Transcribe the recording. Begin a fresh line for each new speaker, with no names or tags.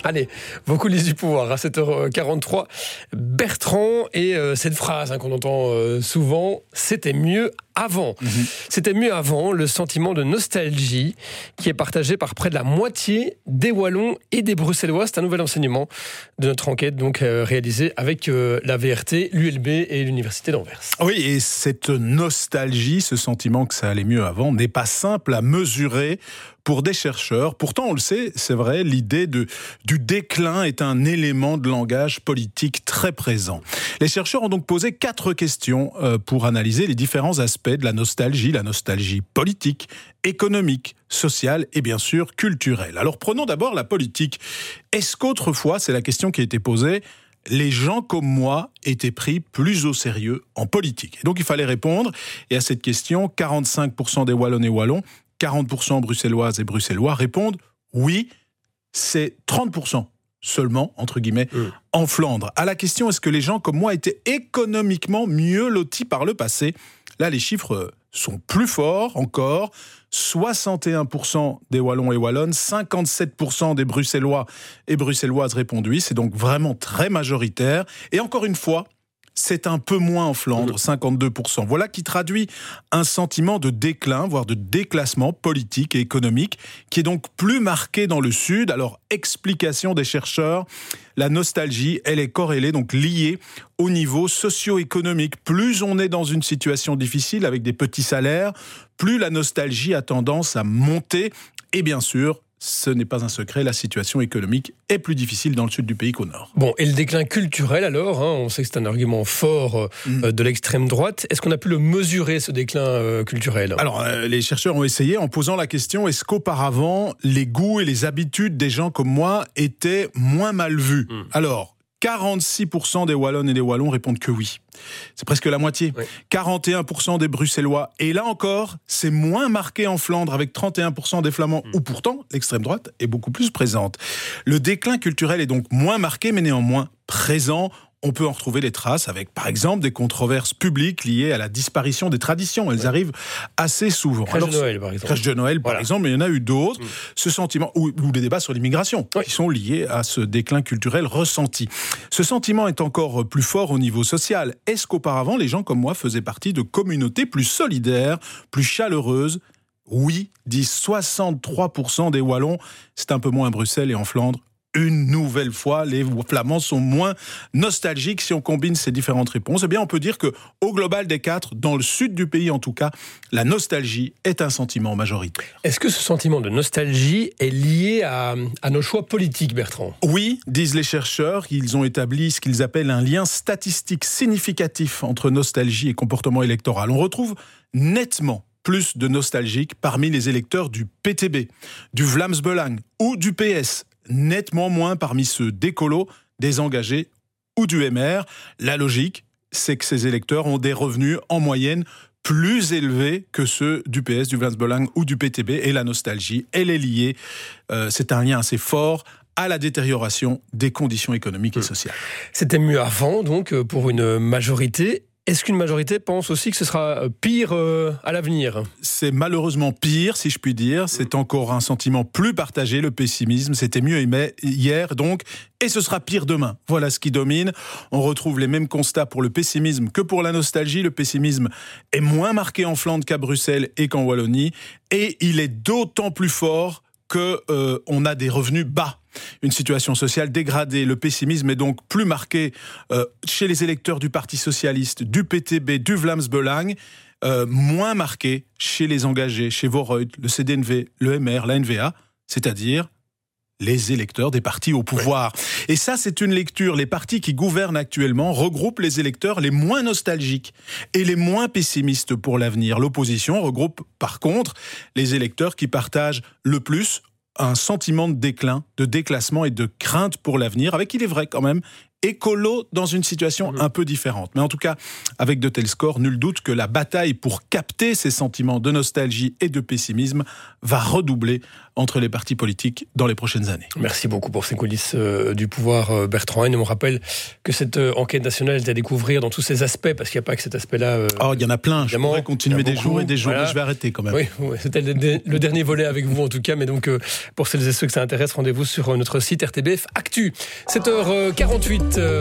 Allez, vos coulisses du pouvoir à 7h43. Bertrand et cette phrase qu'on entend souvent, c'était mieux avant. C'était mieux avant, le sentiment de nostalgie qui est partagé par près de la moitié des Wallons et des Bruxellois. C'est un nouvel enseignement de notre enquête donc réalisée avec la VRT, l'ULB et l'Université d'Anvers.
Oui, et cette nostalgie, ce sentiment que ça allait mieux avant, n'est pas simple à mesurer pour des chercheurs. Pourtant, on le sait, c'est vrai, l'idée du déclin est un élément de langage politique très présent. Les chercheurs ont donc posé 4 questions pour analyser les différents aspects de la nostalgie politique, économique, sociale et bien sûr culturelle. Alors prenons d'abord la politique. Est-ce qu'autrefois, c'est la question qui a été posée, les gens comme moi étaient pris plus au sérieux en politique? Et donc il fallait répondre, et à cette question, 45% des Wallonnes et Wallons, 40% bruxelloises et bruxellois répondent oui, c'est 30% seulement, entre guillemets, en Flandre. À la question, est-ce que les gens comme moi étaient économiquement mieux lotis par le passé? Là, les chiffres sont plus forts encore. 61% des Wallons et Wallonnes, 57% des Bruxellois et Bruxelloises répondent oui. C'est donc vraiment très majoritaire. Et encore une fois, c'est un peu moins en Flandre, 52%. Voilà qui traduit un sentiment de déclin, voire de déclassement politique et économique, qui est donc plus marqué dans le Sud. Alors, explication des chercheurs, la nostalgie, elle est corrélée, donc liée au niveau socio-économique. Plus on est dans une situation difficile, avec des petits salaires, plus la nostalgie a tendance à monter. Et bien sûr, ce n'est pas un secret, la situation économique est plus difficile dans le sud du pays qu'au nord.
Bon, et le déclin culturel alors, on sait que c'est un argument fort de l'extrême droite. Est-ce qu'on a pu le mesurer, ce déclin culturel ? Alors,
les chercheurs ont essayé en posant la question, est-ce qu'auparavant, les goûts et les habitudes des gens comme moi étaient moins mal vus ? Alors, 46% des Wallonnes et des Wallons répondent que oui. C'est presque la moitié. Oui. 41% des Bruxellois. Et là encore, c'est moins marqué en Flandre avec 31% des Flamands, où pourtant l'extrême droite est beaucoup plus présente. Le déclin culturel est donc moins marqué, mais néanmoins présent. On peut en retrouver les traces avec, par exemple, des controverses publiques liées à la disparition des traditions. Elles arrivent assez souvent.
Crèche de Noël, par exemple.
Crèche de Noël, par exemple, mais il y en a eu d'autres. Ce sentiment, ou des débats sur l'immigration, qui sont liés à ce déclin culturel ressenti. Ce sentiment est encore plus fort au niveau social. Est-ce qu'auparavant, les gens comme moi faisaient partie de communautés plus solidaires, plus chaleureuses ? Oui, disent 63% des Wallons. C'est un peu moins à Bruxelles et en Flandre. Une nouvelle fois, les Flamands sont moins nostalgiques. Si on combine ces différentes réponses, eh bien on peut dire que, au global des 4, dans le sud du pays en tout cas, la nostalgie est un sentiment majoritaire.
Est-ce que ce sentiment de nostalgie est lié à nos choix politiques, Bertrand ?
Oui, disent les chercheurs. Ils ont établi ce qu'ils appellent un lien statistique significatif entre nostalgie et comportement électoral. On retrouve nettement plus de nostalgiques parmi les électeurs du PTB, du Vlaams Belang ou du PS. Nettement moins parmi ceux d'écolos, des engagés ou du MR. La logique, c'est que ces électeurs ont des revenus en moyenne plus élevés que ceux du PS, du Vlaams Belang ou du PTB. Et la nostalgie, elle est liée, c'est un lien assez fort à la détérioration des conditions économiques et sociales.
C'était mieux avant, donc, pour une majorité. Est-ce qu'une majorité pense aussi que ce sera pire à l'avenir ?
C'est malheureusement pire, si je puis dire. C'est encore un sentiment plus partagé, le pessimisme. C'était mieux hier, donc, et ce sera pire demain. Voilà ce qui domine. On retrouve les mêmes constats pour le pessimisme que pour la nostalgie. Le pessimisme est moins marqué en Flandre qu'à Bruxelles et qu'en Wallonie. Et il est d'autant plus fort qu'on a des revenus bas. Une situation sociale dégradée. Le pessimisme est donc plus marqué chez les électeurs du Parti Socialiste, du PTB, du Vlaams Belang, moins marqué chez les engagés, chez Voorhout, le CDNV, le MR, la NVA, c'est-à-dire les électeurs des partis au pouvoir. Et ça, c'est une lecture. Les partis qui gouvernent actuellement regroupent les électeurs les moins nostalgiques et les moins pessimistes pour l'avenir. L'opposition regroupe, par contre, les électeurs qui partagent le plus un sentiment de déclin, de déclassement et de crainte pour l'avenir, avec, il est vrai quand même, écolo dans une situation un peu différente. Mais en tout cas, avec de tels scores, nul doute que la bataille pour capter ces sentiments de nostalgie et de pessimisme va redoubler entre les partis politiques dans les prochaines années.
Merci beaucoup pour ces coulisses du pouvoir, Bertrand Hein. On rappelle que cette enquête nationale est à découvrir dans tous ses aspects, parce qu'il n'y a pas que cet aspect-là.
Il y en a plein, je pourrais continuer des jours et des jours, mais je vais arrêter quand même.
Oui, c'était le dernier volet avec vous en tout cas, mais donc pour celles et ceux que ça intéresse, rendez-vous sur notre site RTBF Actu. 7h48.